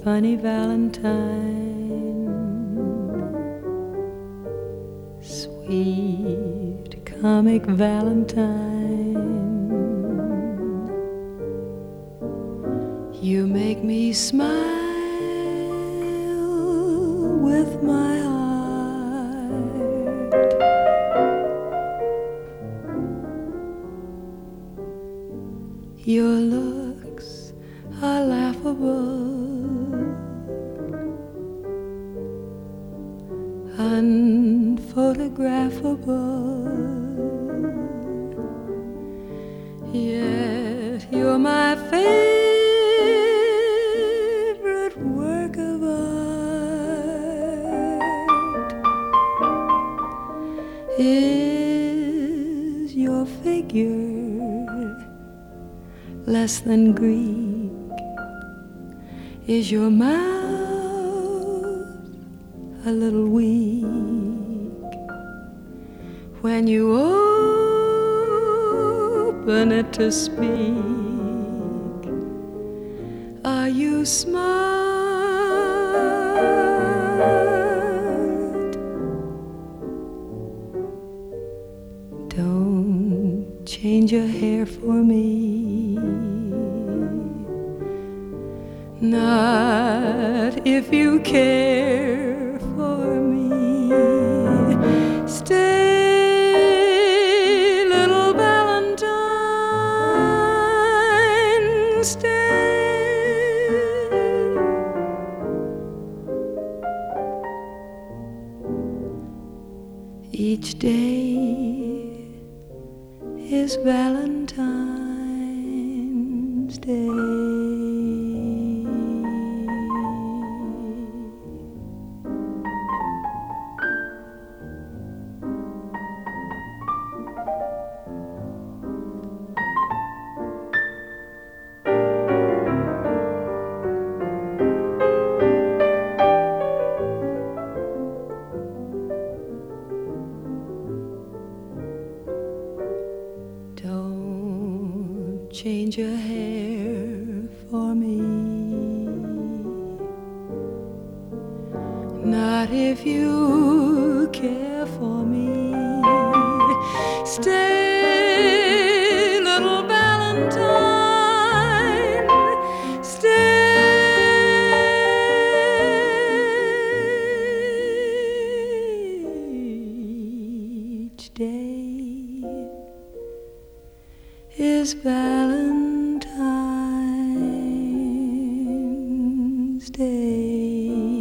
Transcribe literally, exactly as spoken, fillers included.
funny Valentine, sweet comic Valentine. You make me smile with my heart. Your looks are laughable, unphotographable, yet you're my favorite work of art. Is your figure less than Greek? Is your mouth a little weak when you open it to speak? Are you smart? Don't change your hair for me, not if you care for me. Stay, little Valentine, stay. Each day is Valentine's Day. Don't change your hair for me, not if you care for me. Stay, little Valentine, stay. Each day is Valentine's Day.